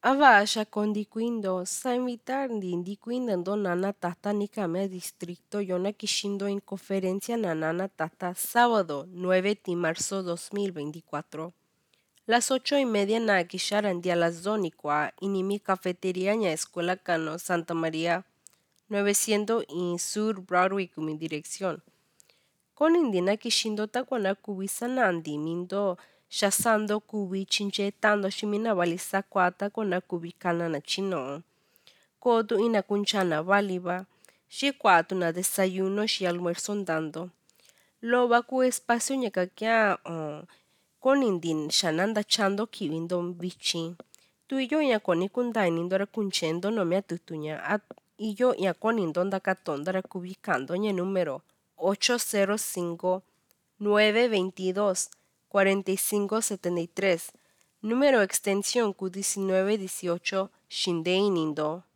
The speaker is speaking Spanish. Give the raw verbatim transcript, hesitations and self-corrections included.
Avasha con diquindo, sa invitar di diquindando nana tata nikame distrito yona kishindo en conferencia na nana tata sábado nueve de marzo dos mil veinticuatro. Las ocho y media na kisharan dia la zonicua inimi cafetería en escuela cano Santa María novecientos y Sur Broadway como dirección. Con indina kishindo takwana kubisa nandi mindo shasando kubi chinchetando shimina balisa kwata kona kubikana na chino. Kodu ina kunchana valiba. Shi kwatu na desayuno shi almuerzo dando. Loba ku espacio nyakakia uh, con indin shananda chando kiwindo bichi. Tu iyo ya koni kundai nindora kunchendo no me atutunya at iyo ya koni indonda katondara kubikando nye número ocho cero cinco, nueve veintidós, cuarenta y cinco setenta y tres, número extensión Q diecinueve dieciocho Shindei Nindo.